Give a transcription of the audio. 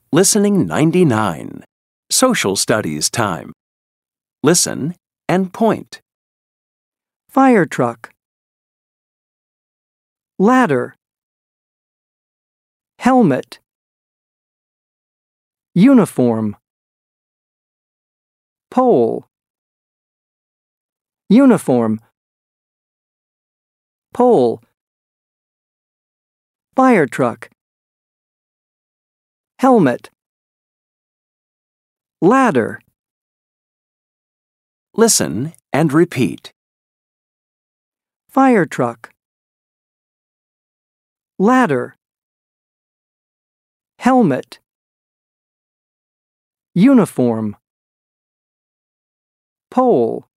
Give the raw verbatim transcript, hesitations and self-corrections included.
Listening ninety-nine. Social Studies time. Listen and point. Fire truck. Ladder. Helmet. Uniform. Pole. Uniform. Pole. Fire truck. Helmet. Ladder. Listen and repeat. Fire truck. Ladder. Helmet. Uniform. Pole.